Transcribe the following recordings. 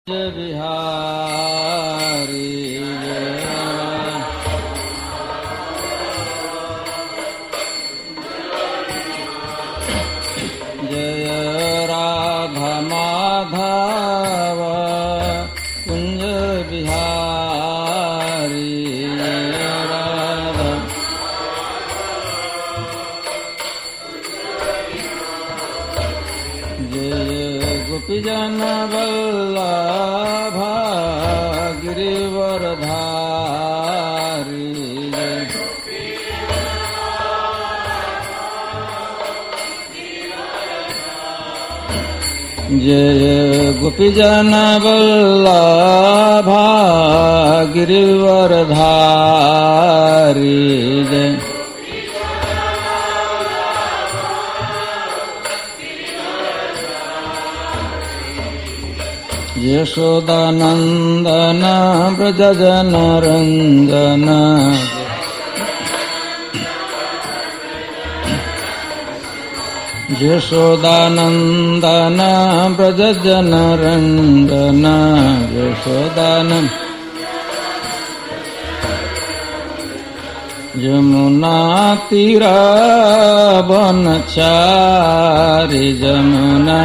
बिहारी जय राधा माधव कुंज बिहारी राधा जय गोपीजन वल्लभा गिरिवरधारी जय गोपीजन वल्लभा गिरिवरधारी जय यशोदानंदन व्रजजन रंजन यशोदानंदन व्रजजन रंजन यशोदानंद यमुना तीरा वनचारी यमुना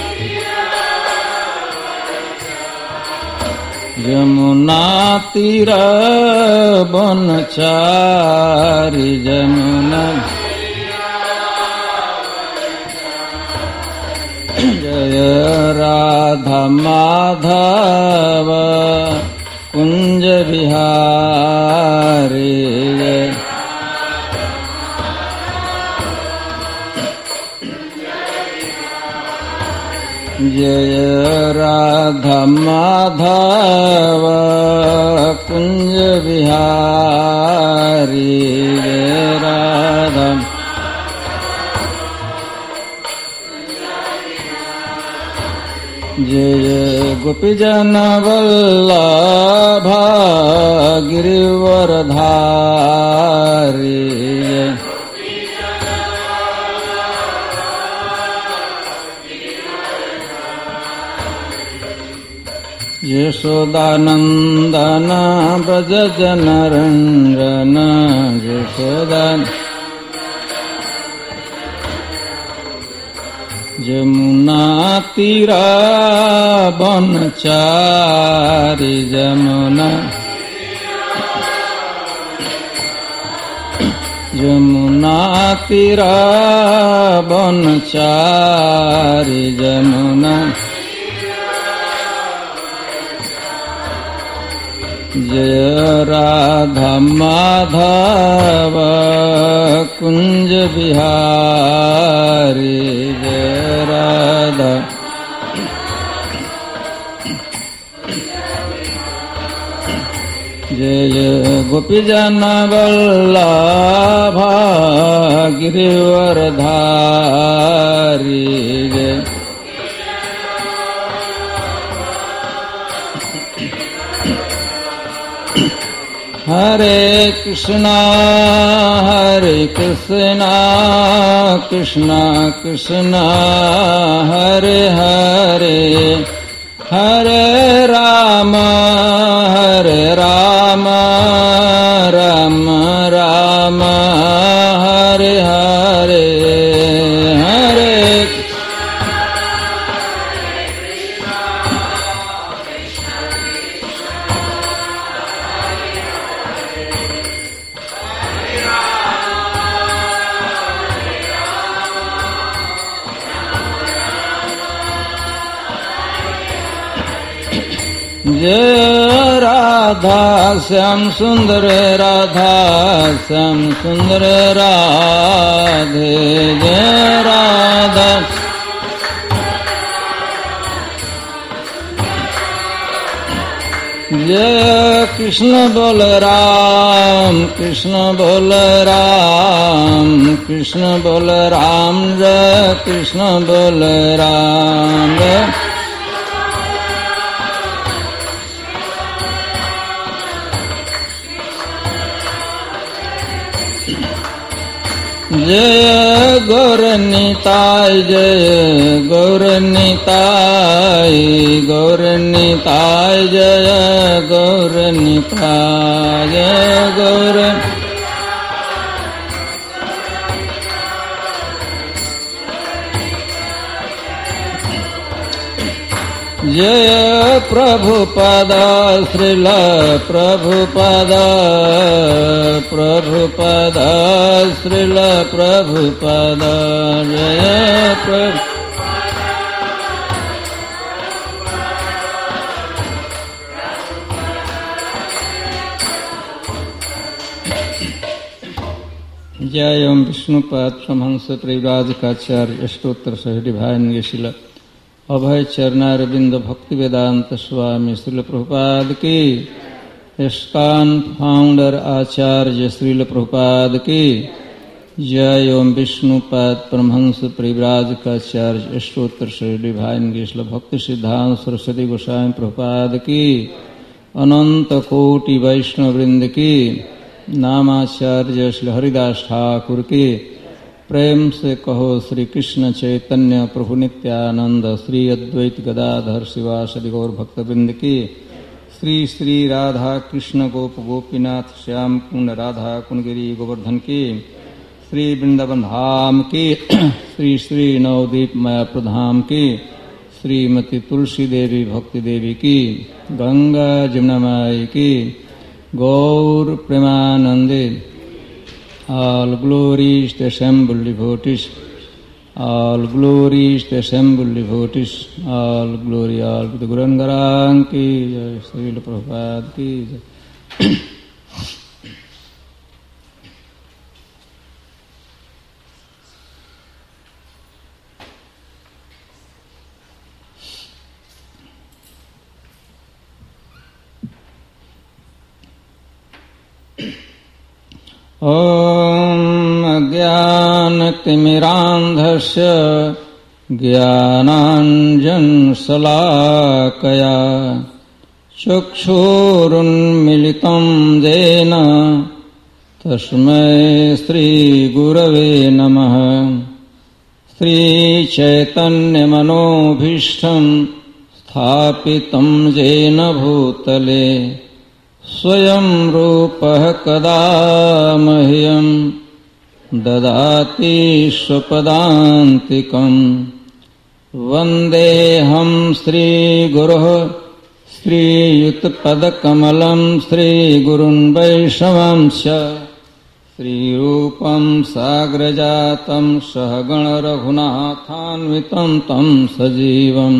यमुना तीरा वनचारी यमुना जय राधा माधव कुंज बिहारी जय राधा माधव कुंज बिहारी जय राधा जय गोपीजन वल्लभा गिरिवरधारी यशोदानंदन व्रजजन रंजन यशोदान यमुना तीरा वनचारी यमुना यमुना तीरा वनचारी यमुना जय राधा माधव कुंज बिहारी जय राधा जय गोपीजन वल्लभा गिरिवरधारी जय हरे कृष्णा कृष्णा कृष्णा हरे हरे हरे राम राम राम हरे हरे हरे जय राधा श्याम सुंदर राधा श्याम सुंदर राधे जय राधा जय कृष्ण बलराम कृष्ण बलराम जय कृष्ण बलराम जय गौरनिताय जय गौरनिताय गौरनिताय जय गौरनिताय गौर जय प्रभुपद श्रील प्रभुपद प्रभुपद श्रील प्रभुपद जय प्रभु जय ओम विष्णुपाद परमहंस परिव्राजकाचार्य अष्टोत्तर सहृदय भान्यशील अभय चरणारविंद भक्ति वेदांत स्वामी श्रील प्रभुपाद की, इस्कॉन फाउंडर आचार्य श्रील प्रभुपाद की जय। ओम विष्णुपाद परमहंस परिव्राजकाचार्य अष्टोत्तर सहृदय भान्यशील भक्ति सिद्धांत सरस्वती गोस्वामी प्रभुपाद की, अनंत कोटि वैष्णव वृंद की, नामाचार्य श्री हरिदास ठाकुर की, प्रेम से कहो श्री कृष्ण चैतन्य प्रभु नित्यानंद श्री अद्वैत गदाधर शिवासदि गौर भक्तवृंद की, श्री श्री राधा कृष्ण गोप गोपीनाथ श्याम कुंड राधा कुंडगिरी गोवर्धन की, श्री वृंदावन धाम की, श्री श्री नवदीप मायापुर धाम की, श्रीमती तुलसी देवी भक्ति देवी की, गंगा जमुना माई की, गौर प्रेमानंदे। All glories to assembled devotees, all glories to assembled devotees, all glory all to the Guru Angarang ki jai, Srila Prabhupada ki jai. ॐ अज्ञानतिमिरान्धस्य ज्ञानाञ्जनशलाकया चक्षुरुन्मिलितं येन तस्मै श्रीगुरवे नमः। श्रीचैतन्यमनोभीष्टं स्थापितं येन भूतले स्वयं रूपः कदा मह्यं ददाति स्वपदान्तिकम्। वन्देऽहं श्रीगुरोः श्रीयुतपदकमलं श्रीगुरुन् वैष्णवंश्च श्रीरूपं साग्रजातं सहगण रघुनाथान्वितं तं सजीवं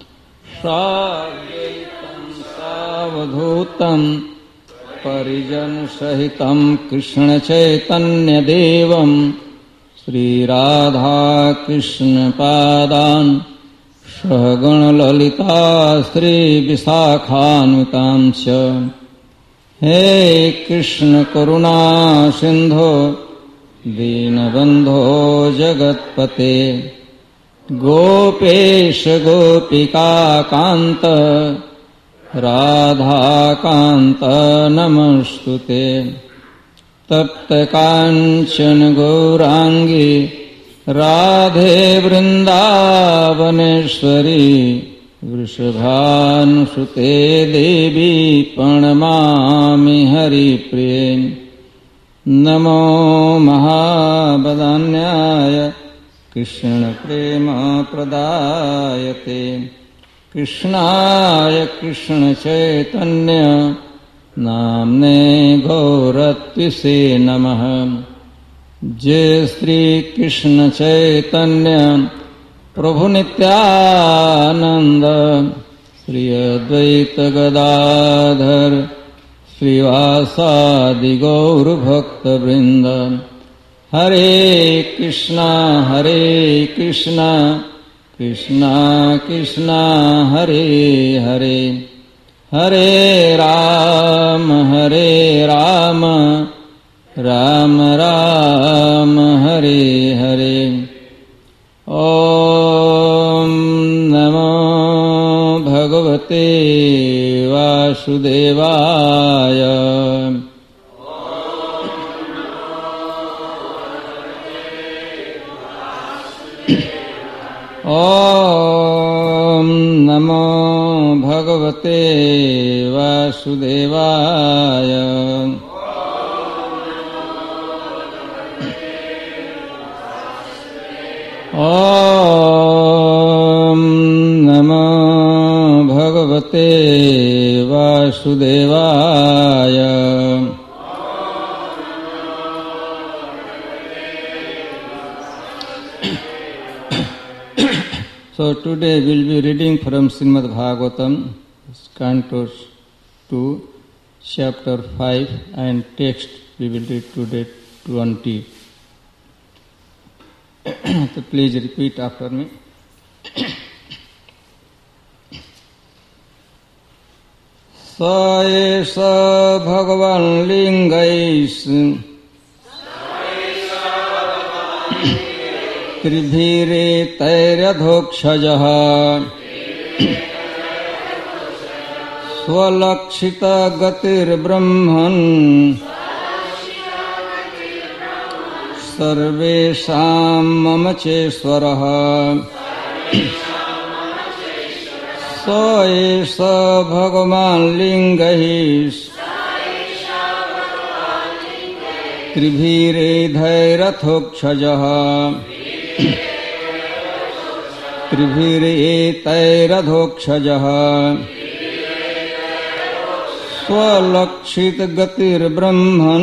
साद्वैतं सावधूतं परिजन सहितं कृष्ण चैतन्य देवं श्रीराधा कृष्ण पादान् सहगण ललिता श्री विशाखान्वितांश्च। हे कृष्ण करुणा सिंधो दीनबंधो जगत्पते गोपेश गोपिका कांत राधा कांत नमस्तुते। तप्त कांचन गौरांगी राधे वृंदावनेश्वरी वृषभानुसुते देवी प्रणमामि हरिप्रिये। नमो महावदान्याय कृष्ण प्रेम प्रदायते कृष्णाय कृष्ण चैतन्य नाम्ने गौरत्विषे नमः। जय श्री कृष्ण चैतन्य प्रभु नित्यानंद श्री अद्वैत गदाधर श्रीवासादि गौर भक्त वृंद। हरे कृष्णा कृष्णा कृष्णा हरे हरे हरे राम राम राम हरे हरे। ओम नमो भगवते वासुदेवाय। भगवते वासुदेवाय। ॐ नमो भगवते वासुदेवाय। So today we will be reading from Srimad Bhagavatam, Canto 2, Chapter 5, and text we will read today 20. So please repeat after me. Sa esha Bhagavan lingais Tribhire tairadhokshajah Swalakshita gatir brahman Sarvesham mamacheswarah. So esha Bhagavan lingais Tribhire dhairathokshaja Tribhire tairadhokshaja Swalakshit gatir brahman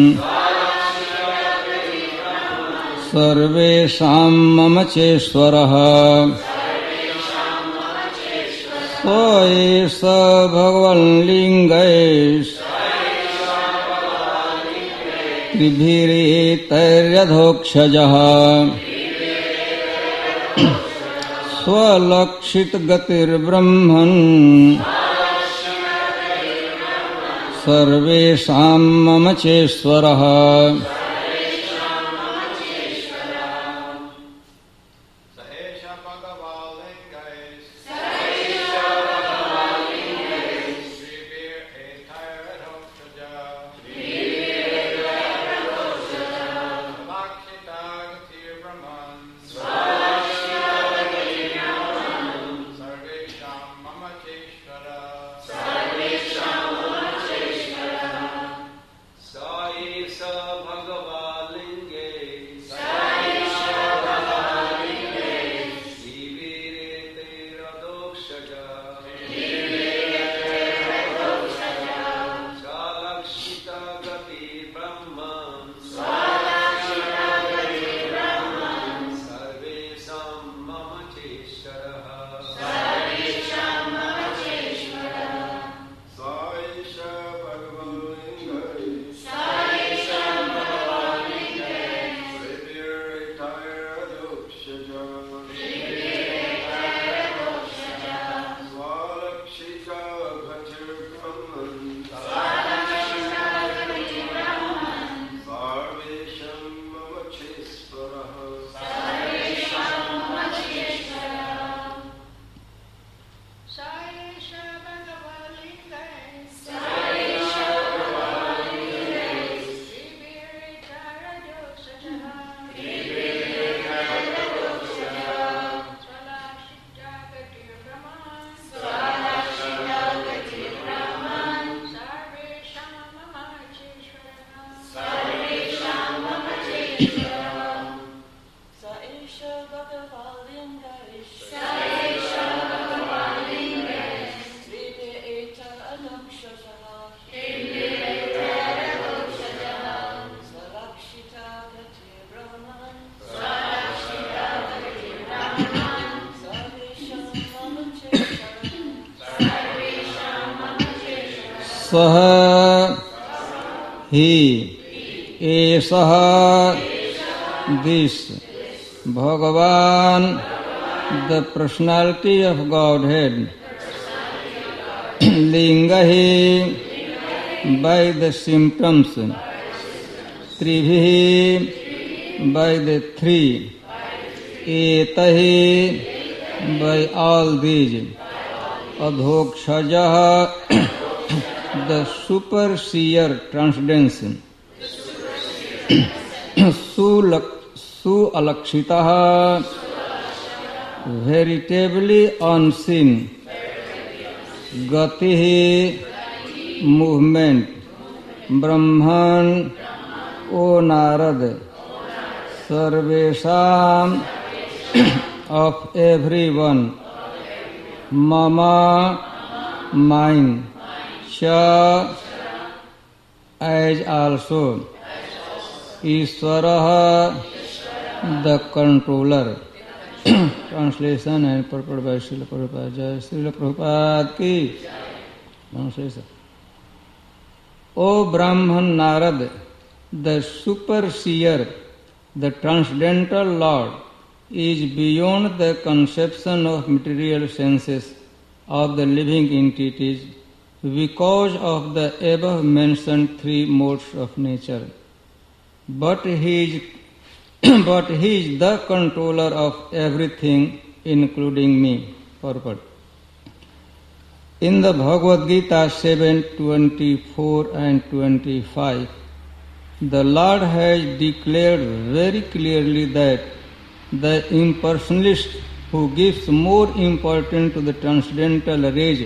Sarvesham mamacheswarah. So esha Bhagavan lingais Tribhire tairadhokshaja Swalakshit gatir brahman Sarvesham mamacheswarah. Saha he esaha this Bhagavan, the personality of Godhead, lingahi by the symptoms, tribhihi by the three, etahi by all these, adhokshajaha the superseer transcendency, Su-alakshitaha veritably unseen, gati, movement, Brahman, O Narad, Sarvesham, of everyone, Mama, mine, Sha, as also, Ishvara, the controller. Translation and purport by Srila Prabhupada. Jai Srila Prabhupada ki. Translation. O Brahman Narad, the superseer, the transcendental Lord, is beyond the conception of material senses of the living entities because of the above mentioned three modes of nature. But he is the controller of everything, including me. Purport. In the Bhagavad Gita 7:24 and 25, the Lord has declared very clearly that the impersonalist who gives more importance to the transcendental rays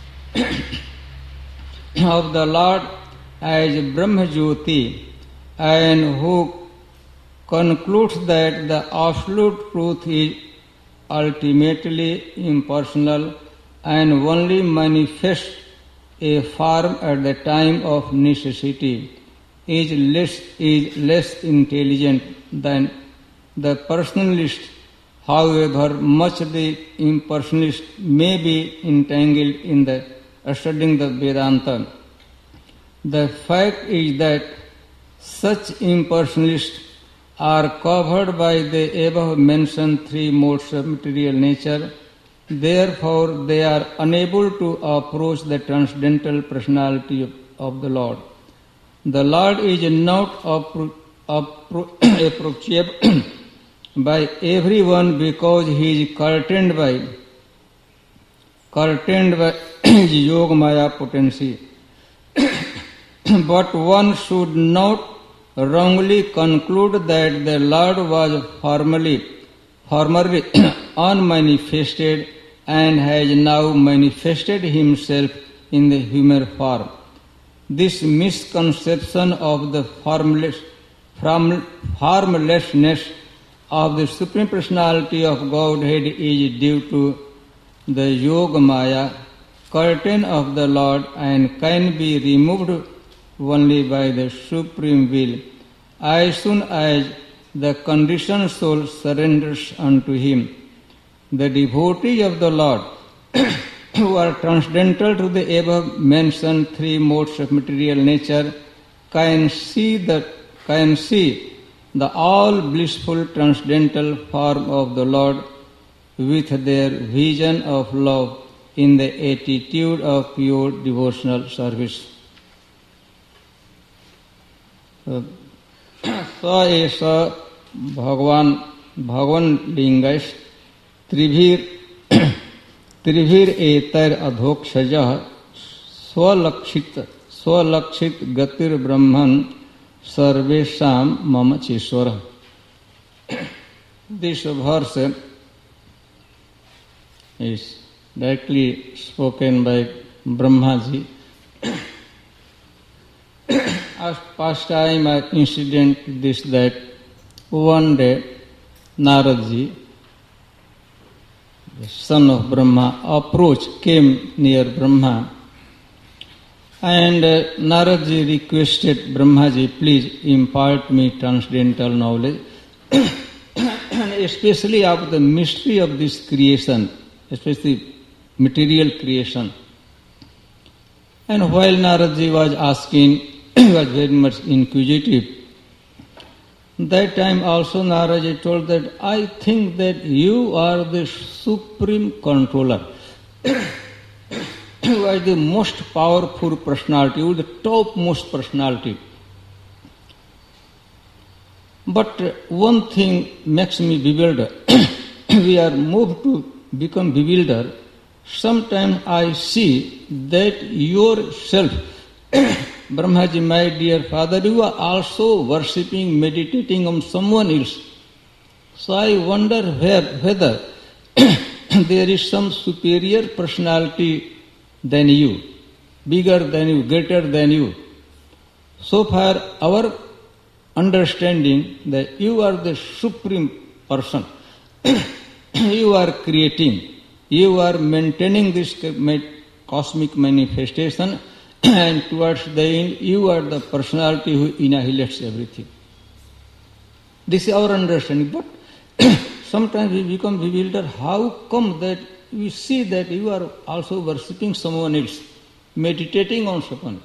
of the Lord as Brahmajyoti and who concludes that the absolute truth is ultimately impersonal and only manifests a form at the time of necessity, is less intelligent than the personalist, however much the impersonalist may be entangled in the studying the Vedanta. The fact is that such impersonalists are covered by the above mentioned three modes of material nature. Therefore, they are unable to approach the transcendental personality of the Lord. The Lord is not approachable by everyone because he is curtained by his Yogamaya potency. But one should not wrongly conclude that the Lord was formerly unmanifested and has now manifested himself in the human form. This misconception of the formlessness of the Supreme Personality of Godhead is due to the Yogamaya curtain of the Lord and can be removed only by the Supreme Will. As soon as the conditioned soul surrenders unto Him, the devotees of the Lord who are transcendental to the above mentioned three modes of material nature can see the all blissful transcendental form of the Lord with their vision of love in the attitude of pure devotional service. स एष भगवान लिंगैश त्रिभिर एतर अधोक्षजः स्वलक्षित गतिर ब्रह्मन सर्वेषां मम चीश्वर. This verse is directly spoken by Brahmaji. As past time incident this that one day Naradji, the son of Brahma, came near Brahma, and Naradji requested Brahmaji, please impart me transcendental knowledge, especially of the mystery of this creation, especially material creation. And while Naradji was asking, he was very much inquisitive. That time also Naradji told that, I think that you are the supreme controller. You are the most powerful personality, you are the topmost personality. But one thing makes me bewildered. We are moved to become bewildered. Sometimes I see that yourself, Brahmaji, my dear father, you are also worshipping, meditating on someone else. So I wonder whether there is some superior personality than you, bigger than you, greater than you. So far, our understanding that you are the supreme person, you are creating, you are maintaining this cosmic manifestation, and towards the end, you are the personality who annihilates everything. This is our understanding. But sometimes we become bewildered. How come that we see that you are also worshipping someone else, meditating on someone?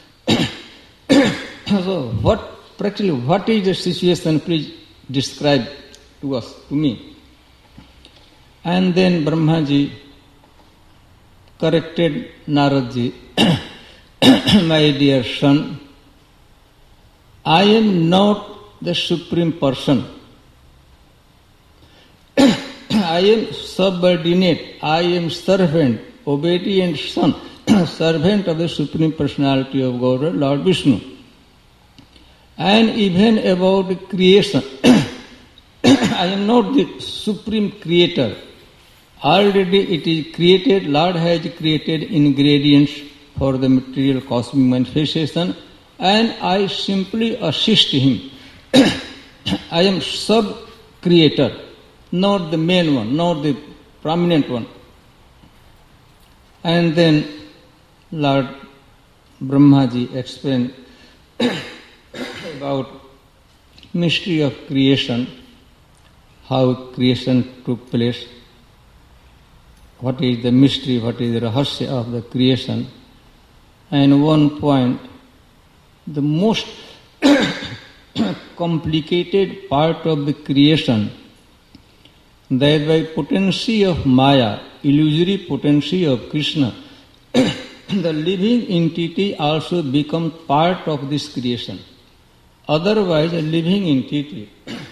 So what is the situation? Please describe to us, to me. And then Brahmaji corrected Naradji, my dear son, I am not the supreme person. I am subordinate, I am servant, obedient son, servant of the Supreme Personality of God, Lord Vishnu. And even about creation, I am not the supreme creator. Already it is created, Lord has created ingredients for the material cosmic manifestation, and I simply assist him. I am sub-creator, not the main one, not the prominent one. And then Lord Brahmaji explained about mystery of creation, how creation took place, what is the mystery, what is the rahasya of the creation. And one point, the most complicated part of the creation, that by potency of Maya, illusory potency of Krishna, the living entity also becomes part of this creation. Otherwise, a living entity,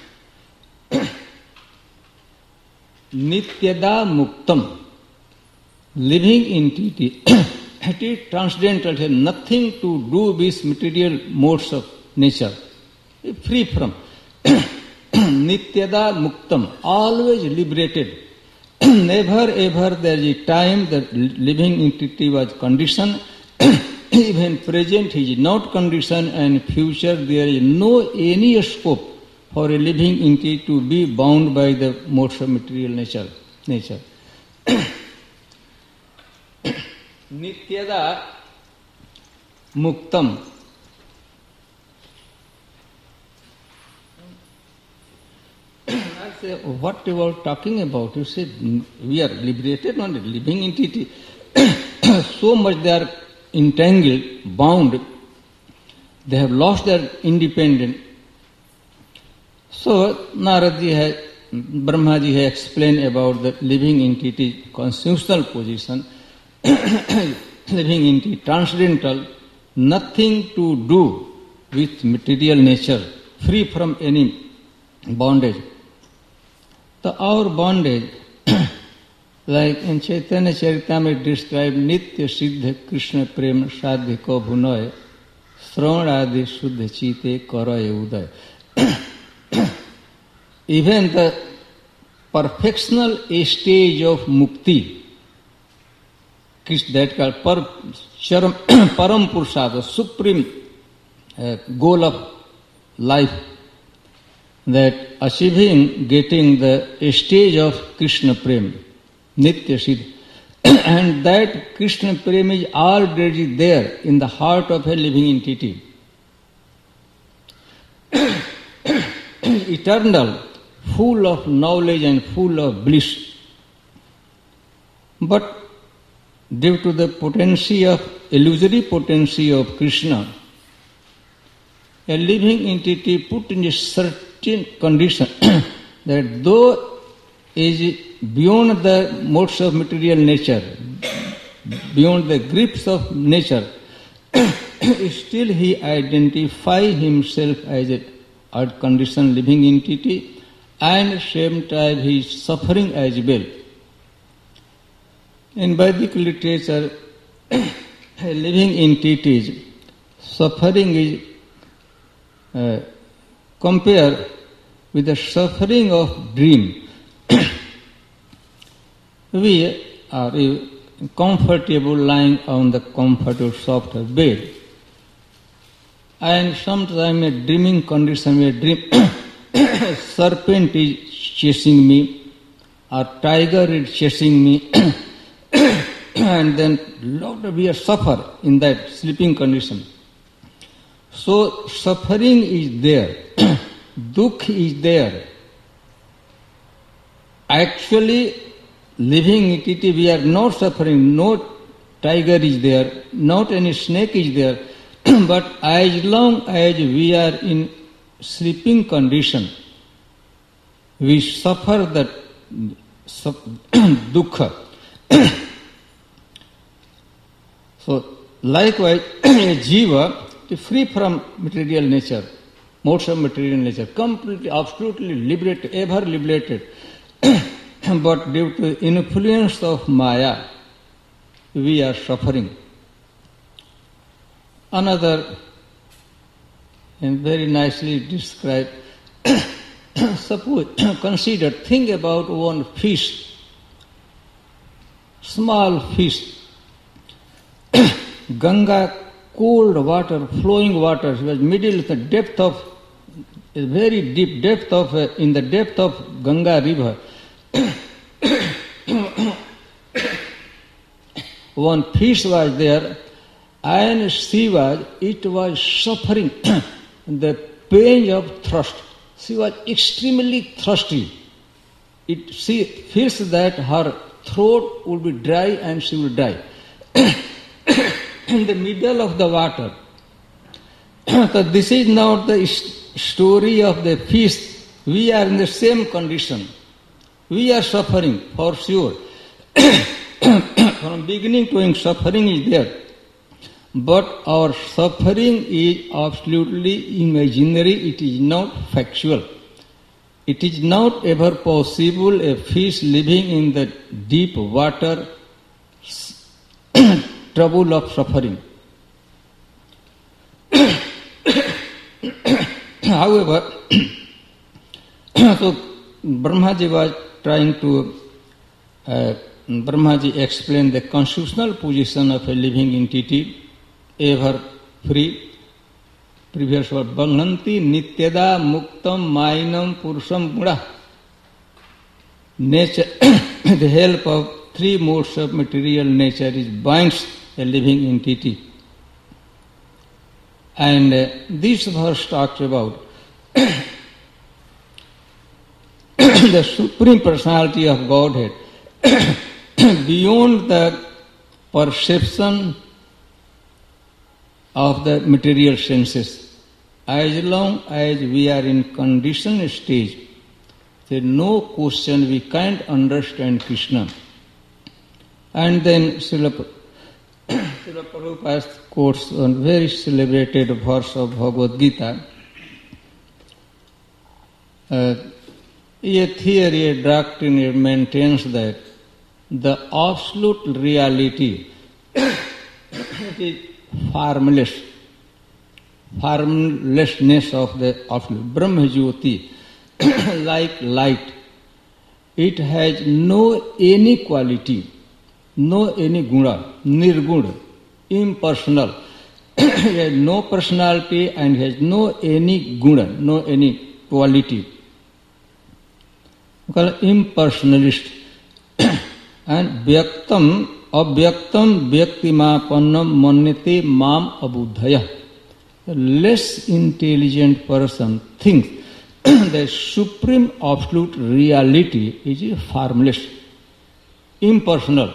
nityada muktam, living entity, it is transcendental, it has nothing to do with material modes of nature, free from. Nityada muktam, always liberated. Never ever there is a time that living entity was conditioned. Even present he is not conditioned, and future there is no any scope for a living entity to be bound by the modes of material nature. Nityada muktam. I say, what you are talking about? You say, we are liberated, not a living entity. So much they are entangled, bound. They have lost their independence. So, Brahmaji has explained about the living entity constitutional position, living entity transcendental, nothing to do with material nature, free from any bondage. So our bondage, like in Chaitanya Charitamrita described, Nitya Siddha Krishna Prem Sadhi Ko Bhunoy Sravanadi Shuddha Chite Karaye Uday. Even the perfectional stage of mukti, that called Param Purusha, the supreme goal of life, that achieving, getting the stage of Krishna Prem, Nitya Siddha, and that Krishna Prem is already there in the heart of a living entity. Eternal, full of knowledge and full of bliss. But due to the potency of, illusory potency of Krishna, a living entity put in a certain condition that though is beyond the modes of material nature, beyond the grips of nature, still he identifies himself as a conditioned living entity, and same time he is suffering as well. In Vedic literature, living entities, suffering is compared with the suffering of dream. We are comfortable lying on the comfortable soft bed. And sometimes a dreaming condition, a dream serpent is chasing me, or tiger is chasing me, and then we suffer in that sleeping condition. So suffering is there, dukh is there. Actually, living entity, we are not suffering, no tiger is there, not any snake is there, but as long as we are in sleeping condition, we suffer that dukkha. So, likewise, a jiva is free from material nature, modes of material nature, completely, absolutely liberated, ever liberated. But due to influence of Maya, we are suffering. Another, and very nicely described, suppose, consider, think about one fish, small fish, Ganga, cold water, flowing water, was middle, the depth of, a very deep depth of, in the depth of Ganga river. One fish was there, and it was suffering the pain of thirst. She was extremely thirsty. She feels that her throat would be dry and she will die. In the middle of the water. So this is not the story of the fish. We are in the same condition. We are suffering for sure. From beginning to end, suffering is there. But our suffering is absolutely imaginary, it is not factual. It is not ever possible a fish living in the deep water, trouble of suffering. However, so Brahmaji was trying to, Brahmaji explained the constitutional position of a living entity, ever free. Previous word, Banghanti Nityada Muktam Mainam Purusham Guna. Nature, the help of three modes of material nature is binds a living entity. And this verse talks about the Supreme Personality of Godhead beyond the perception of the material senses. As long as we are in conditioned stage, there is no question we can't understand Krishna. And then Srila Prabhupada quotes a very celebrated verse of Bhagavad Gita. A theory, a doctrine maintains that the absolute reality is formlessness of the absolute. Brahma Jyoti, like light. It has no any quality, no any guna, nirguna, impersonal. It has no personality and has no any guna, no any quality. We call it impersonalist. And vyaktam, avyaktam vyaktimapannam manyate mam abuddhaya. The less intelligent person thinks the supreme absolute reality is formless, impersonal.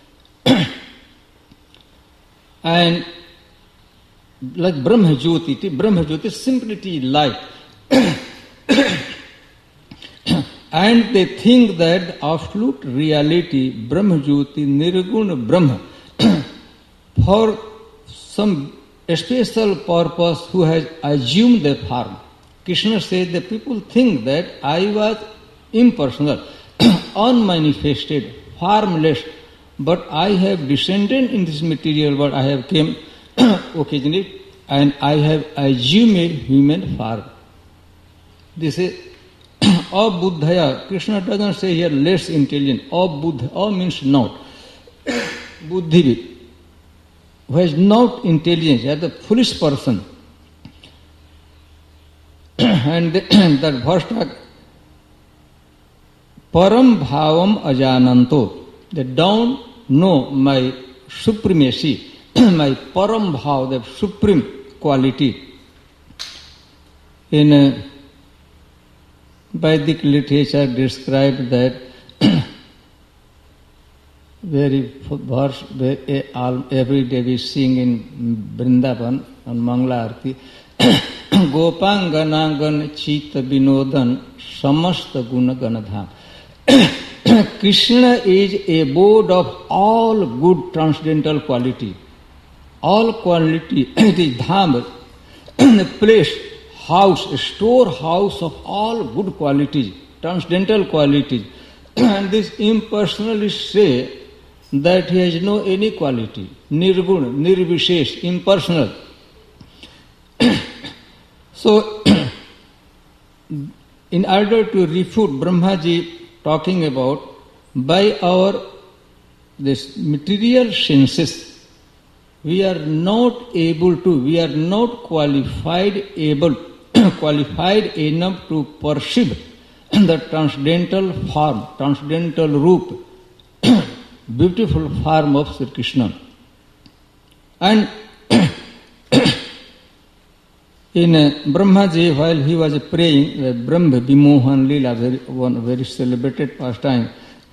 And like Brahma Jyoti simply it is light. And they think that the absolute reality, Brahma Jyoti, Nirguna Brahma, for some special purpose who has assumed the form. Krishna says that people think that I was impersonal, unmanifested, formless, but I have descended in this material world, I have came occasionally, and I have assumed a human form. This is Abuddhaya. Krishna doesn't say here less intelligent. Abuddha, means not. buddhivid, who has not intelligence, as a foolish person. And that verse talk, param bhavam ajananto, they don't know my supremacy, my param bhav, the supreme quality. In Vedic literature described that very verse every day we sing in Vrindavan on Mangala Arti. Gopanganagan Chita Vinodan Samasta Guna Ganadham. Krishna is abode of all good transcendental quality. All quality, it is dham, the place, house, storehouse of all good qualities, transcendental qualities. And this impersonalists say that he has no any quality, nirgun, nirvishesh, impersonal. So, in order to refute Brahmaji talking about, by our this material senses, we are not able to, we are not qualified enough to perceive the transcendental form, transcendental roop, beautiful form of Sri Krishna. And in Brahmaji, while he was praying, Brahma Vimohan Lila, one very celebrated pastime,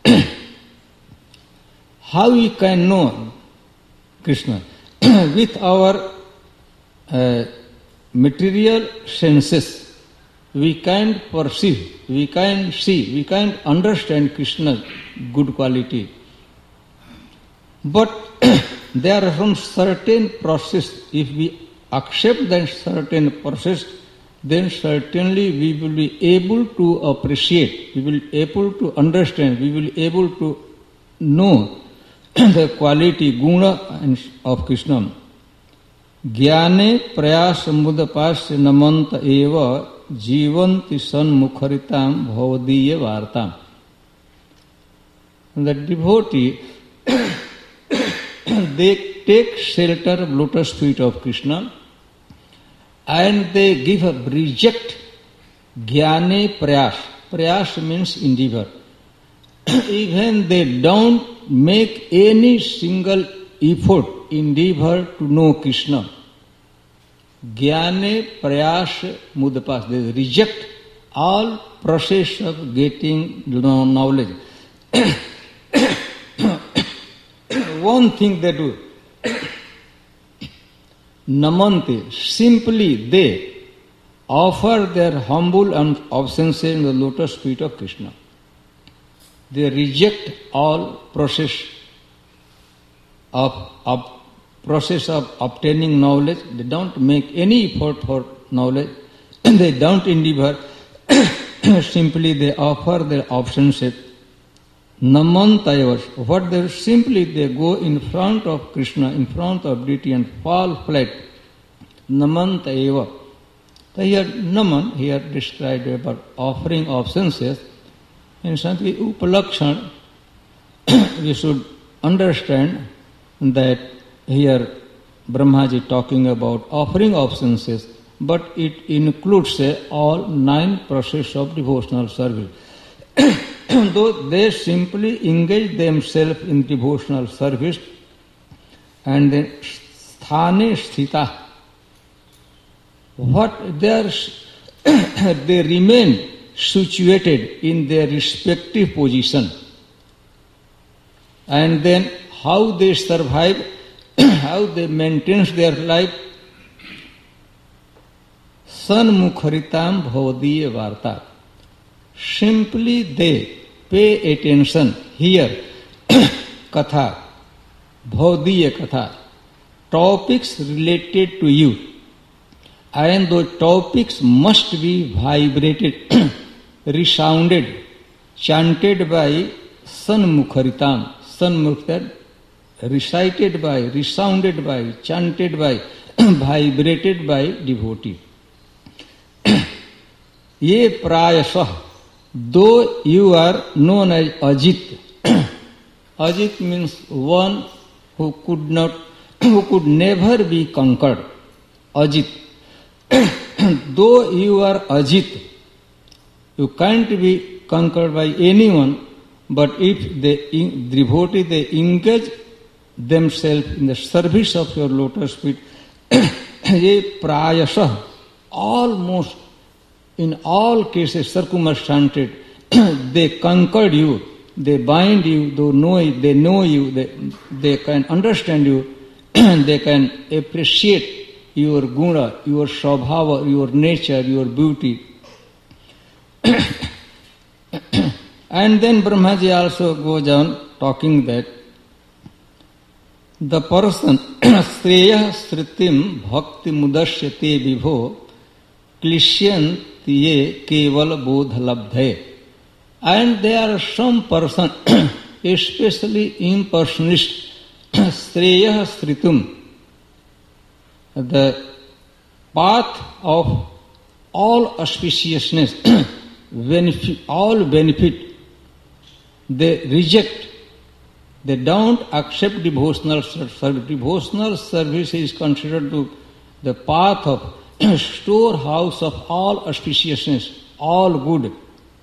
how we can know Krishna? With our material senses, we can't perceive, we can't see, we can't understand Krishna's good quality. But there are some certain process. If we accept that certain process, then certainly we will be able to appreciate, we will be able to understand, we will be able to know the quality, guna of Krishna. Jnane prayas mudapas namanta eva jivanti sanmukharitam bhavadiya vartam. The devotee, they take shelter of lotus feet of Krishna and they give up, reject jnane prayas. Prayas means endeavor. Even they don't make any single effort, endeavor to know Krishna. Jnane prayas mudapas. They reject all process of getting knowledge. One thing they do, namante, simply they offer their humble and obeisance in the lotus feet of Krishna. They reject all process of obtaining knowledge. They don't make any effort for knowledge. They don't endeavor. Simply they offer their obeisance. Namantayavas. What they simply they go in front of Krishna, in front of deity and fall flat. Namantayava. Here Naman here described about offering obeisances. In Santi Upalakshan, we should understand that here Brahmaji talking about offering obeisances, but it includes all 9 processes of devotional service. Though they simply engage themselves in devotional service and then sthane sthita, what they remain situated in their respective position. And then how they survive, how they maintain their life. Sanmukharitam bhavadiya varta. Simply they pay attention, hear katha, bhavadiya katha, topics related to you. And those topics must be vibrated, resounded, chanted by Sanmukharitam. Sanmukhar, recited by, resounded by, chanted by, vibrated by devotee. Ye prayasah, though you are known as Ajit. Ajit means one who could never be conquered. Ajit. Though you are Ajit, you can't be conquered by anyone, but if the devotee, they engage themselves in the service of your lotus feet, ye prayasah, almost in all cases circumstances, they conquered you, they bind you, they know you, they can understand you, they can appreciate your guna, your svabhava, your nature, your beauty. And then Brahmaji also goes on talking that the person Sreya Sritim Bhakti Mudasyate Vibho Klishyantiye Keval Bodha Labdhe. And there are some person, especially impersonalists, Sreya Sritum, the path of all auspiciousness, all benefit, they reject. They don't accept devotional service. Devotional service is considered to the path of storehouse of all auspiciousness, all good.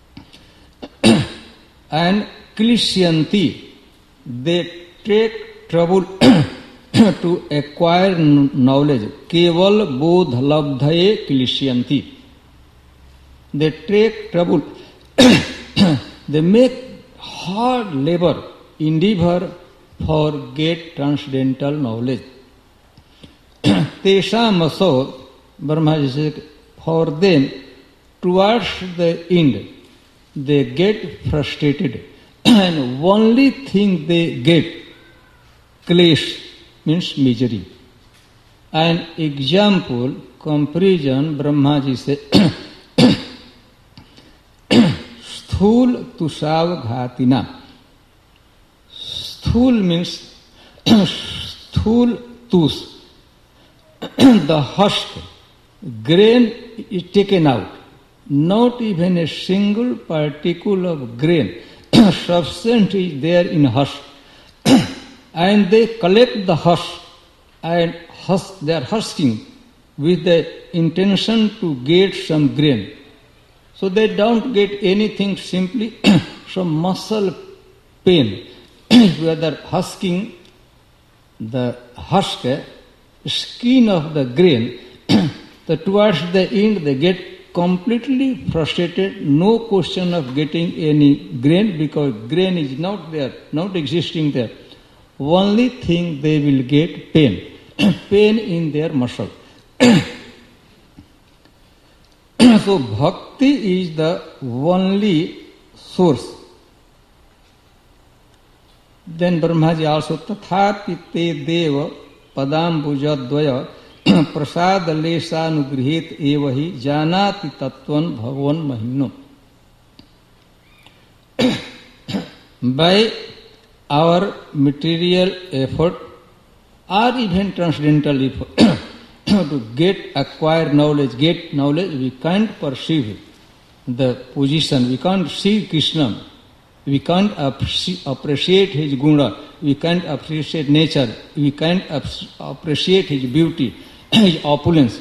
And klishyanti, they take trouble to acquire knowledge. Keval bodh labdhaye klishyanti. They take trouble. They make hard labor, endeavor for get transcendental knowledge. Tesham aso, Brahmaji says, for them, towards the end, they get frustrated. And only thing they get, klesh, means misery. An example, comparison, Brahmaji says, Sthul tusav ghatina. Sthul means sthul tus. The husk, grain is taken out. Not even a single particle of grain, substance is there in husk. And they collect the husk and they are husking with the intention to get some grain. So they don't get anything, simply some muscle pain. Whether husking the husk, skin of the grain, towards the end they get completely frustrated, no question of getting any grain because grain is not there, not existing there. Only thing they will get pain, pain in their muscle. So bhakti is the only source. Then Brahmaji also tathapi te deva padambujadvaya prasad lesanugrihet evahi janati tattvan bhagavan mahino. By our material effort or even transcendental effort to acquire knowledge, we can't perceive the position, we can't see Krishna, we can't appreciate his guna, we can't appreciate nature, we can't appreciate his beauty, his opulence.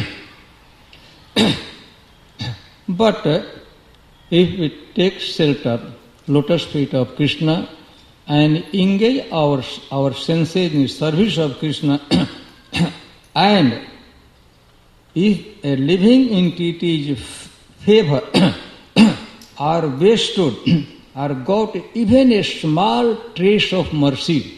But if we take shelter, lotus feet of Krishna, and engage our senses in service of Krishna, and if a living entity's favor are bestowed or got even a small trace of mercy,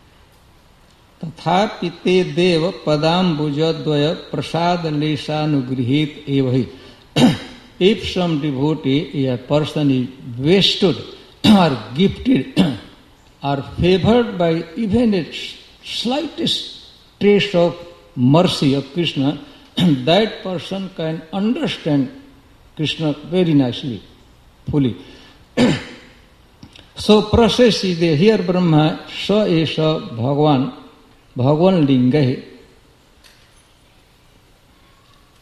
tathapi te deva padambujadvaya prasad lesanugrihet evahi. If some devotee, a person is bestowed or gifted or favored by even a slightest trace of mercy of Krishna, that person can understand Krishna very nicely, fully. So process is there. Here Brahma, sa esha Bhagavan, Bhagavan Lingahe.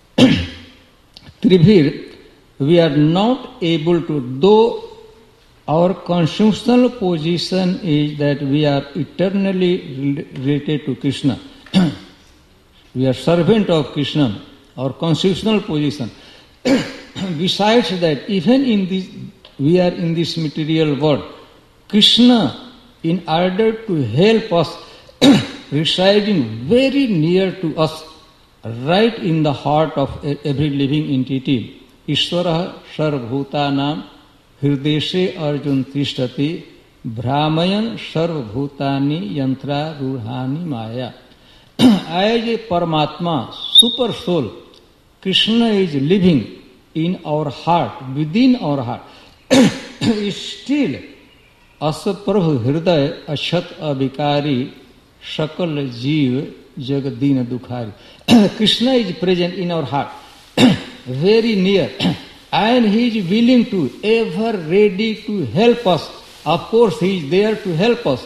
Tribhir, we are not able to, though Our constitutional position is that we are eternally related to Krishna. We are servant of Krishna, our constitutional position. Besides that, even in this, we are in this material world. Krishna, in order to help us, residing very near to us, right in the heart of every living entity. Ishvara sarvabhutanam hrideshe arjun tishtati brahmayan sarvabhutani yantra ruhani maya. As a Paramatma, super soul, Krishna is living in our heart, within our heart. Still, Asa Prabhu Hriday Achat Abhikari Shakal Jeev Jagadina Dukhari. Krishna is present in our heart, very near, and He is willing to, ever ready to help us. Of course, He is there to help us.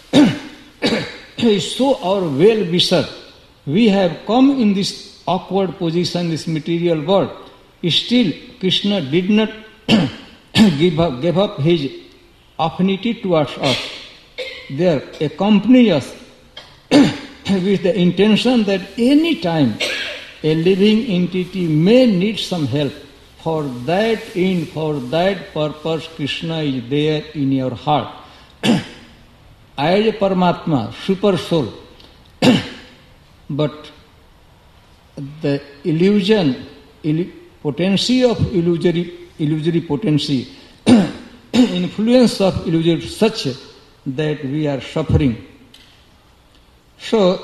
He is so our well-wisher. We have come in this awkward position, this material world. Still, Krishna did not give up His affinity towards us. There, accompany us with the intention that any time a living entity may need some help. For that end, for that purpose, Krishna is there in your heart. As a Paramatma, super soul. But the illusion, potency of illusory potency, influence of illusory such that we are suffering. So,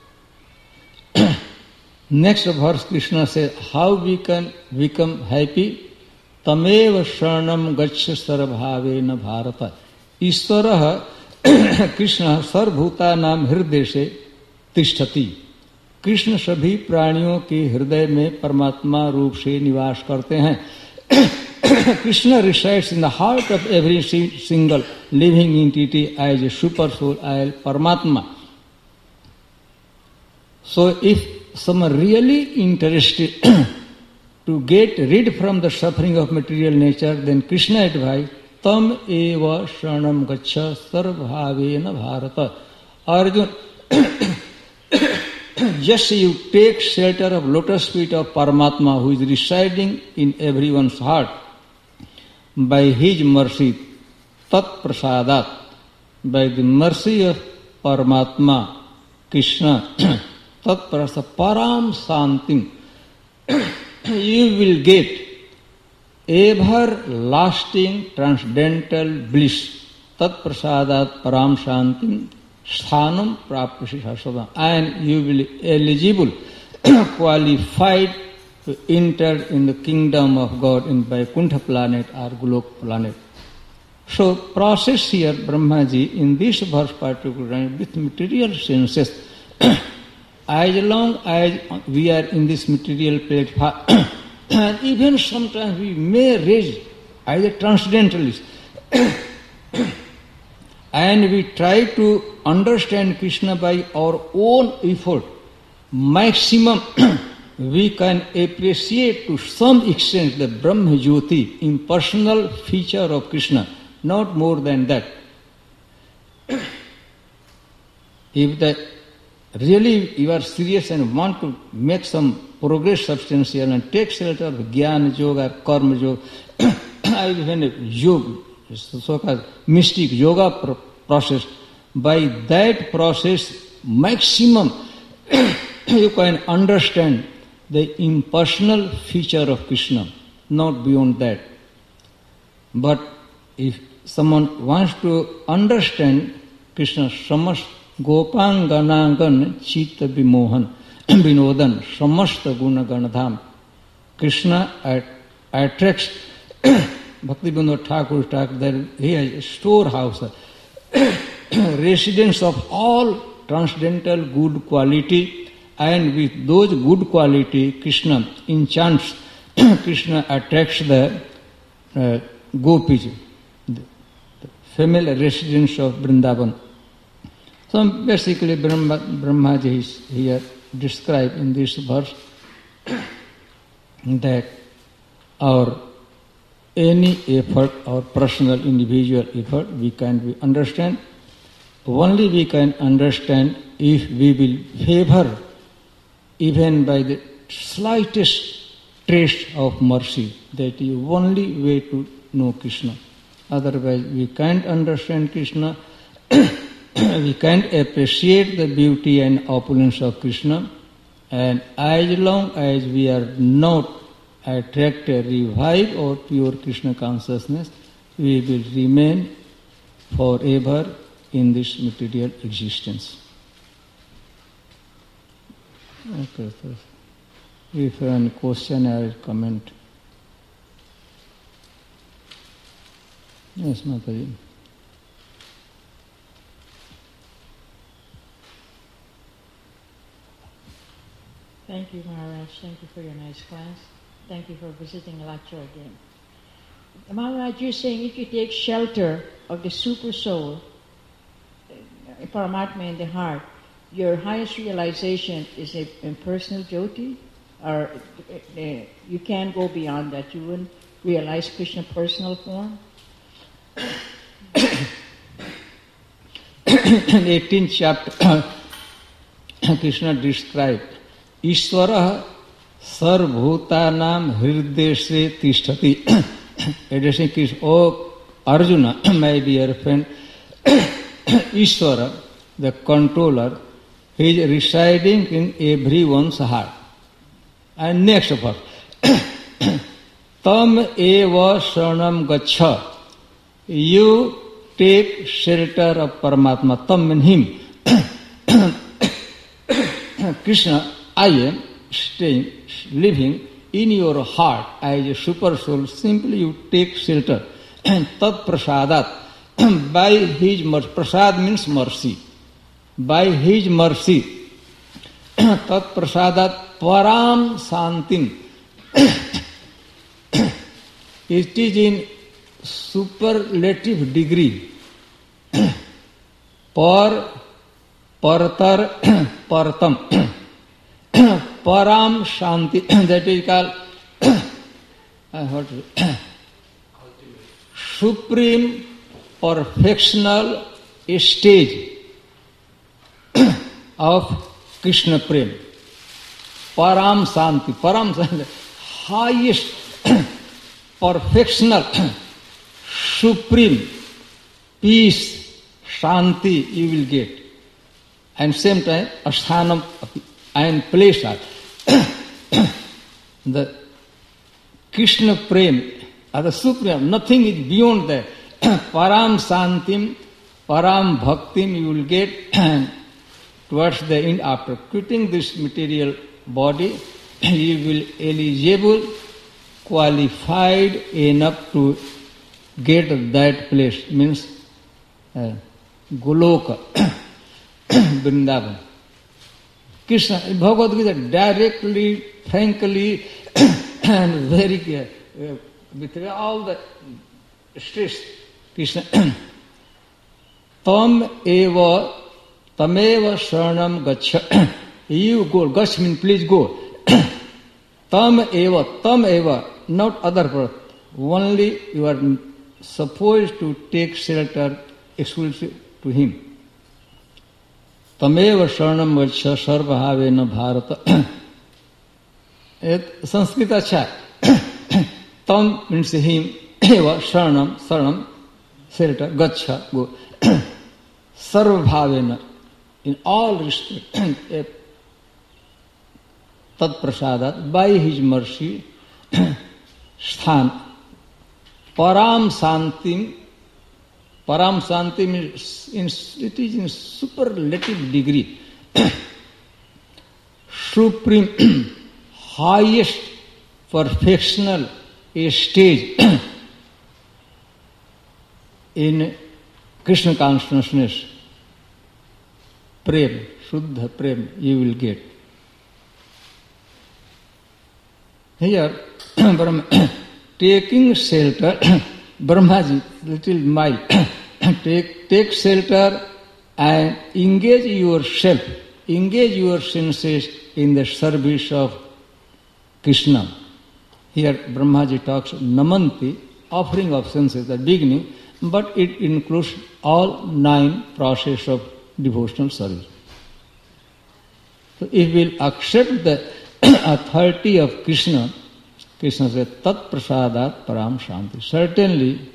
next verse Krishna says, how we can become happy? Tameva sharanam gaccha sarvabhavena bharata. Ishvaraha Krishna sarvbhutanam hrideshe tishtati. Krishna सभी प्राणियों के हृदय में परमात्मा रूप से निवास करते हैं. Krishna resides in the heart of every single living entity as a super soul, as Paramatma. So if someone really interested to get rid from the suffering of material nature, then Krishna advised, Tam eva sharanam gaccha sarvabhavena bharata. Arjun, just you take shelter of lotus feet of Paramatma who is residing in everyone's heart by His mercy, Tat Prasadat, by the mercy of Paramatma, Krishna, Tat Prasad, Param Santim, you will get everlasting transcendental bliss. Tat Prasadat Param Santim Sthanam Prapti Shashvata, and you will be eligible, qualified to enter in the kingdom of God in Vaikuntha planet or Golok planet. So, process here, Brahmaji, in this verse particularly, with material senses, as long as we are in this material platform, and even sometimes we may raise as a transcendentalist, and we try to understand Krishna by our own effort, maximum we can appreciate to some extent the Brahma Jyoti, impersonal feature of Krishna, not more than that. If that really you are serious and want to make some progress substantial and take shelter of Jnana Yoga or Karma Yoga, even a yoga, so-called mystic yoga process, by that process maximum you can understand the impersonal feature of Krishna, not beyond that. But if someone wants to understand Krishna, Samast Gopanganangan Chitta Vimohan Vinodan Samasta Guna Ganadham, Krishna attracts Bhaktivinoda Thakur, that he has a storehouse, residence of all transcendental good quality, and with those good quality, Krishna enchants, Krishna attracts the gopis, the female residents of Vrindavan. So basically Brahmaji is here described in this verse that our any effort or personal individual effort, we can't understand. Only we can understand if we will favor even by the slightest trace of mercy. That is the only way to know Krishna. Otherwise, we can't understand Krishna. We can't appreciate the beauty and opulence of Krishna. And as long as we are not attracted, revived or pure Krishna consciousness, we will remain forever in this material existence. Okay, so if you have any question or comment. Yes, Mataji. Thank you, Maharaj. Thank you for your nice class. Thank you for visiting Alacho again. Maharaj, you're saying if you take shelter of the super soul, Paramatma in the heart, your highest realization is a impersonal jyoti? Or you can't go beyond that? You wouldn't realize Krishna personal form? In 18th chapter, Krishna described Ishvara sarvbhutanam hrideshe tishtati. Addressing Krishna, O Arjuna, my dear friend, Ishvara, the controller, he is residing in everyone's heart. And next verse, Tam eva sharanam gacha. You take shelter of Paramatma. Tam means him. Krishna, I am staying, living in your heart as a super soul. Simply you take shelter. Tat prasadat. By his mercy. Prasad means mercy. By his mercy. Tat prasadat param santim. It is in superlative degree. Par, partar, partam. Param Shanti, that is called supreme perfectional stage of Krishna Prem. Param Shanti, highest perfectional supreme peace, Shanti you will get. And same time, Asthanam and place are the Krishna Prem are the supreme, nothing is beyond that. Param Santim, Param Bhaktim you will get, and towards the end, after quitting this material body, you will eligible, qualified enough to get that place, means Goloka, Vrindavan. Krishna, Bhagavad Gita directly, frankly, and very with all the stress, Krishna, Tameva sharanam gacha. You go, gach means please go. Tameva, not other person. Only you are supposed to take shelter exclusive to him. Tameva sharanam gacha sarvabhavena bharata. Sanskrit acha. Tam means him, eva sharanam, shelter, gacha, go. Sarvabhavena, in all respect, tat prasadat, by his mercy, sthan, param santim it is in superlative degree, supreme, highest perfectional stage in Krishna consciousness, Prem, Shuddha Prem, you will get. Here, taking shelter, Brahmaji, little mild, take shelter and engage yourself, engage your senses in the service of Krishna. Here, Brahmaji talks, Namanti, offering of senses, the beginning, but it includes all 9 processes of devotional service. So if we'll accept the authority of Krishna, Krishna says, Tat prasadat param shanti. Certainly,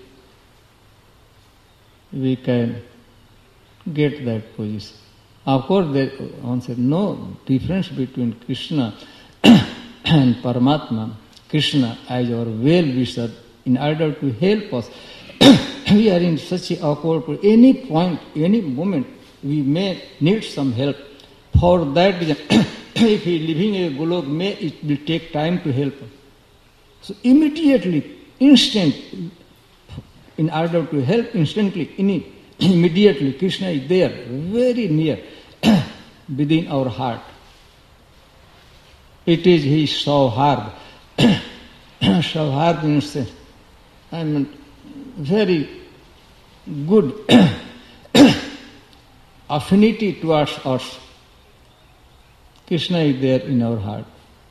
we can get that position. Of course, one said, no difference between Krishna and Paramatma. Krishna as our well-wisher, in order to help us. We are in such an awkward point. Any point, any moment, we may need some help. For that, if he living a Golok, it will take time to help us. So immediately, instant, in order to help instantly, immediately, Krishna is there, very near, within our heart. It is his Sauhard. Sauhard means, very good affinity towards us. Krishna is there in our heart.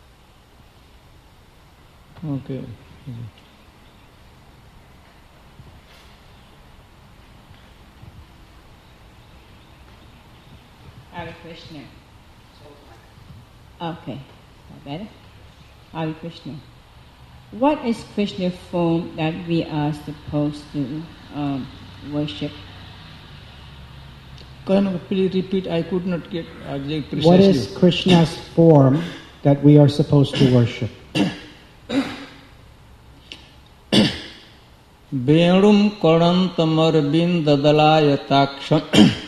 Okay. Hare Krishna. Okay, better. Hare Krishna. What is Krishna form that we are supposed to worship? Can you please repeat? I could not get precisely. What is Krishna's form that we are supposed to worship? Venum karantamar bindadalayataksam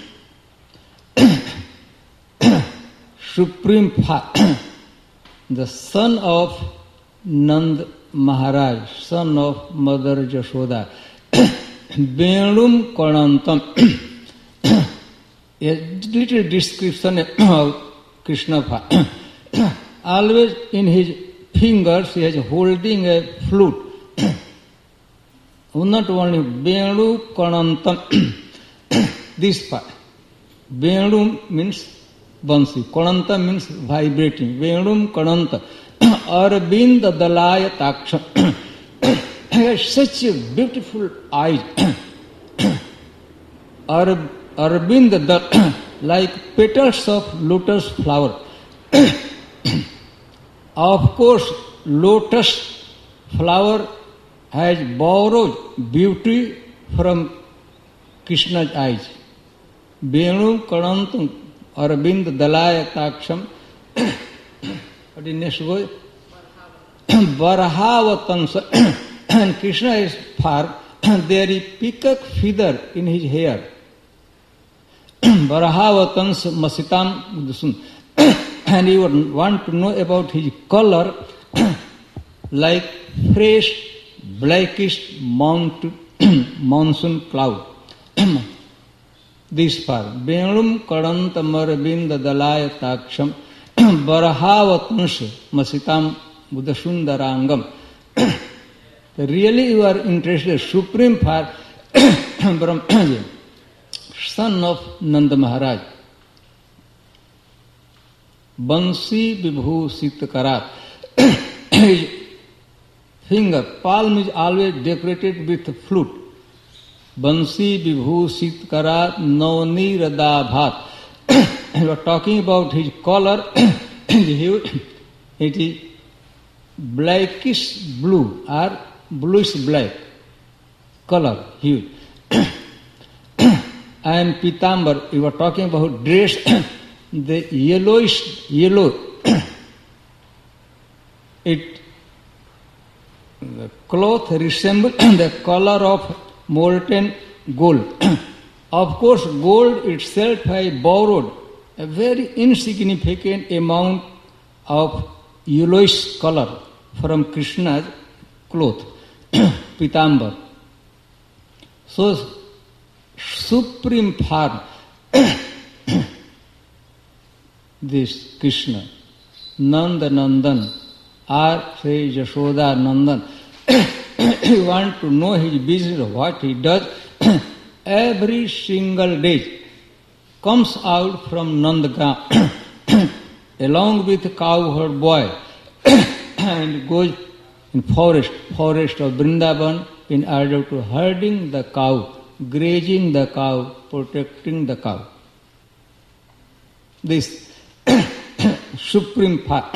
Supreme Father, the son of Nand Maharaj, son of Mother Jashoda. Venum karantam. A little description of Krishna. Always in his fingers he is holding a flute. Not only Venu Kanantam, this part. Venu means bansi, Kananta means vibrating. Venum Kananta. Arvinda Dalaya Taksham. He has such a beautiful eyes. Arvinda, like petals of lotus flower. Of course, lotus flower has borrowed beauty from Krishna's eyes. Venu Kanantam Arvinda Dalaya Taksham. What is next word? Varhavatansa. And Krishna is far. There is peacock feather in his hair. Varahavatans Masitam Dusun. And you want to know about his color, like fresh, blackish monsoon cloud. This far. Venum Karantamarvinda Dalaya Taksham Varahavatans Masitam Buddhasundarangam. Really you are interested, Supreme Father, Brahma, son of Nanda Maharaj. Bansi Vibhusit Karat. His finger, palm is always decorated with flute. Bansi Vibhusit Karat Navani Radabhat. You are talking about his color. It is blackish blue or bluish black color, hue. And Pitambar, you were talking about dress, the yellowish yellow. The cloth resembles the color of molten gold. Of course, gold itself has borrowed a very insignificant amount of yellowish color from Krishna's cloth, Pitambar. So, supreme form, this Krishna, Nanda Nandan, or say Jashoda Nandan. You want to know his business, what he does, every single day comes out from Nandagram along with the cowherd boy and goes in forest of Vrindavan in order to herding the cow, grazing the cow, protecting the cow. This supreme power.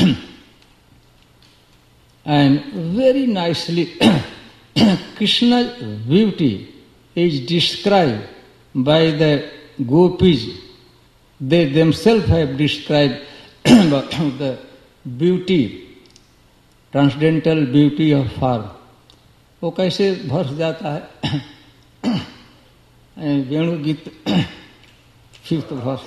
And very nicely Krishna's beauty is described by the gopis. They themselves have described the beauty, transcendental beauty of form. वो कैसे भर जाता है? वेणु गीत 5th verse.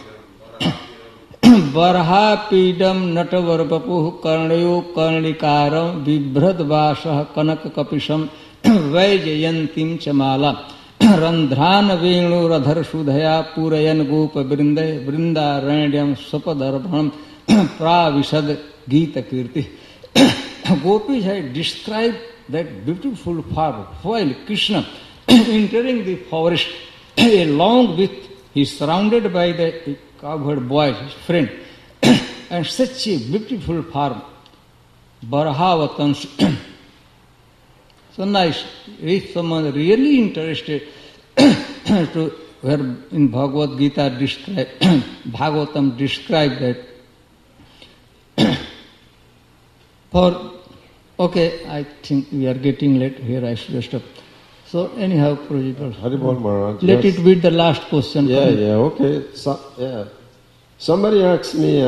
बरहा पीडम नटवर बपुः कर्णयो कर्णिकारं बिभ्रद वासः कनक कपिशम वैजयंतीं च माला रंध्रान वेणुरधर सुधया पूरयन गोप वृंदे वृंदारण्यम स्वपदर्पणम प्राविशद गीत कीर्ति. Gopis had described that beautiful form while Krishna entering the forest along with he is surrounded by the cowherd boy, his friend, and such a beautiful form, Barahavatan. So nice. If someone really interested to where in Bhagavad Gita describe Bhagavatam describe that for okay, I think we are getting late here, I should stop. So anyhow, Prajipal, Haribol Maharaj. Let it be the last question. Okay. Somebody asked me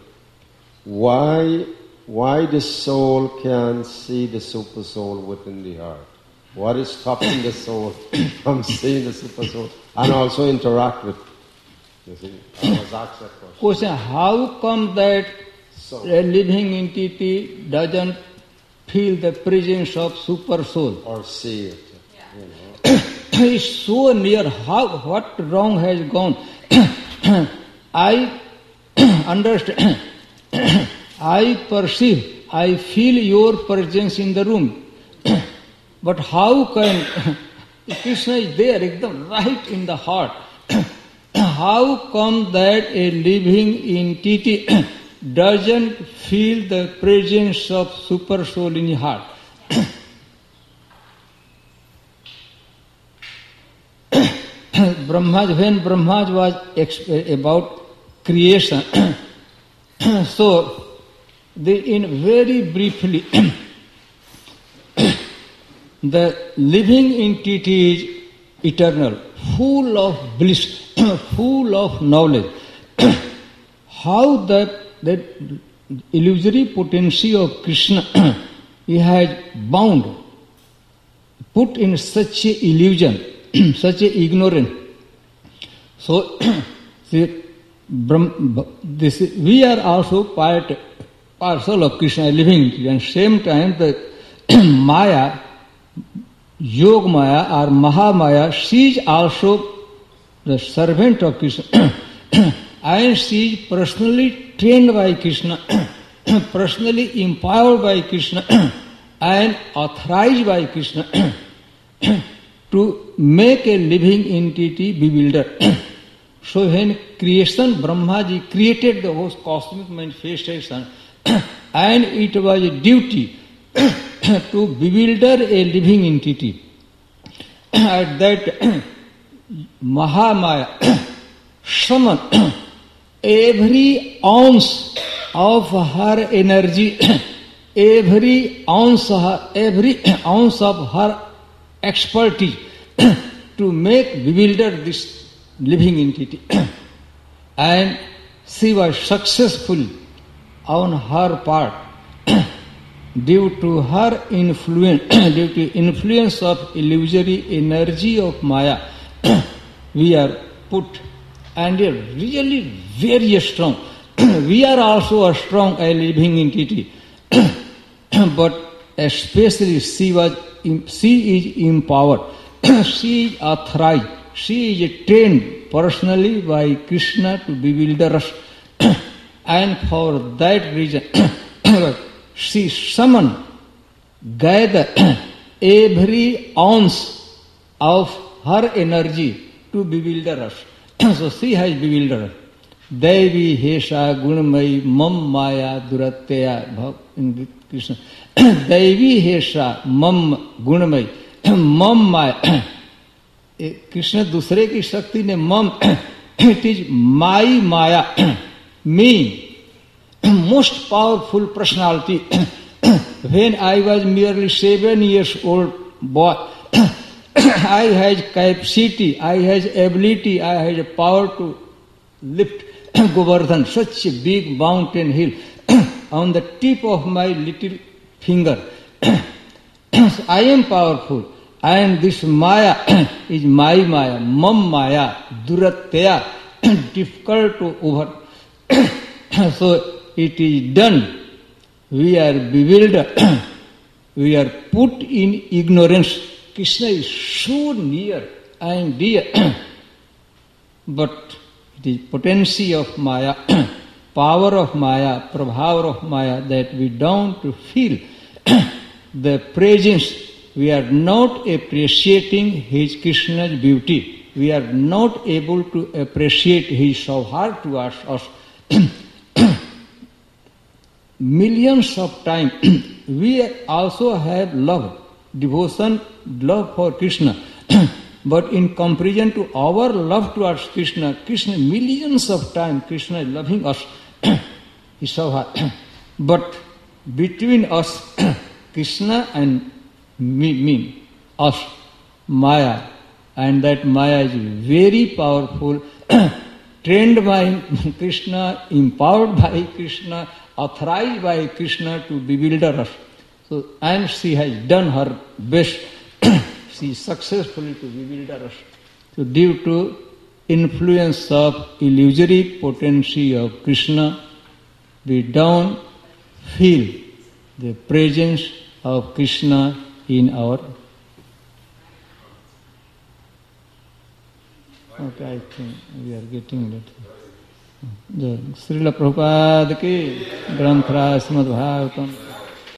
why the soul can't see the super soul within the heart. What is stopping the soul from seeing the super soul and also interact with? You see, I was asked that question. How come that a living entity doesn't feel the presence of super soul or see it? Is so near. What wrong has gone? I understand. I perceive. I feel your presence in the room. But how can Krishna is there, right in the heart? How come that a living entity doesn't feel the presence of super soul in his heart? When Brahma was about creation, so in very briefly, the living entity is eternal, full of bliss, full of knowledge. How that illusory potency of Krishna he has bound, put in such a illusion, such a ignorance. So we are also parcel of Krishna, living entity, and same time the Maya, Yog Maya or Maha Maya, she is also the servant of Krishna, and she is personally trained by Krishna, personally empowered by Krishna, and authorized by Krishna to make a living entity bewildered. So when creation, Brahmaji created the whole cosmic manifestation, and it was a duty to bewilder a living entity. At that Mahamaya summoned every ounce of her energy, every ounce of her expertise to make bewilder this living entity. And she was successful on her part due to her influence, due to influence of illusory energy of Maya. We are put and are really very strong. We are also a strong living entity. But especially she is empowered. She is authorized. She is trained personally by Krishna to bewilder us. And for that reason, she summoned, gathered every ounce of her energy to bewilder us. So she has bewildered us. Devi Hesha Gunamai Mam Maya Duratya in Krishna. Devi Hesha Mam Gunamai. मम माया, कृष्ण दूसरे की शक्ति ने मम, it is my maya, me, most powerful personality. When I was merely 7 years old boy, I had capacity, I had ability, I had power to lift Govardhan, such a big mountain hill, on the tip of my little finger. I am powerful, and this Maya is my Maya, Mam Maya, Duratya, difficult to over. So it is done. We are bewildered. We are put in ignorance. Krishna is so near and dear, but it is potency of Maya, power of Maya, prabhava of Maya that we don't feel the presence. We are not appreciating his Krishna's beauty. We are not able to appreciate his saubhar towards us. Millions of times we also have love, devotion, love for Krishna. But in comparison to our love towards Krishna, Krishna millions of times Krishna is loving us. But between us, Krishna and me, us, Maya, and that Maya is very powerful, trained by Krishna, empowered by Krishna, authorized by Krishna to bewilder us. So, and she has done her best. She successfully to bewilder us. So, due to influence of illusory potency of Krishna, we don't feel the presence of Krishna in our. Okay, I think we are getting that. Srila Prabhupada की ग्रंथराज श्रीमद् भागवतम